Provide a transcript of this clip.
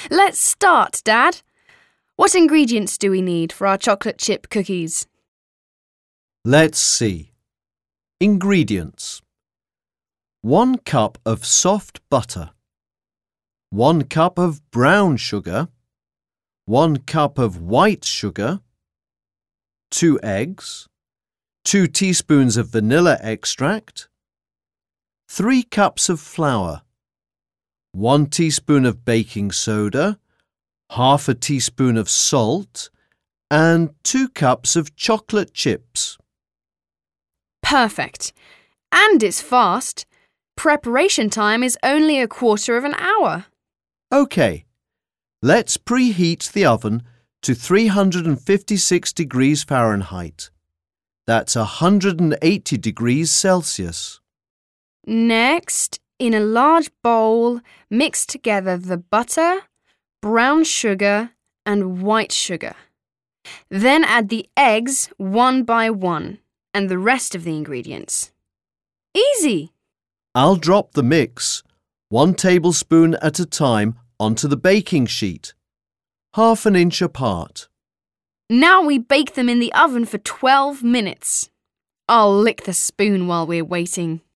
Let's start, Dad. What ingredients do we need for our chocolate chip cookies? Let's see. Ingredients: 1 cup of soft butter, 1 cup of brown sugar, 1 cup of white sugar, 2 eggs, 2 teaspoons of vanilla extract, 3 cups of flour, 1 teaspoon of baking soda, half a teaspoon of salt, and 2 cups of chocolate chips. Perfect. And it's fast. Preparation time is only a quarter of an hour. OK, let's preheat the oven to 356 degrees Fahrenheit. That's 180 degrees Celsius. Next, in a large bowl, mix together the butter, brown sugar, and white sugar. Then add the eggs one by one and the rest of the ingredients. Easy! I'll drop the mix, 1 tablespoon at a time, onto the baking sheet, half an inch apart. Now we bake them in the oven for 12 minutes. I'll lick the spoon while we're waiting.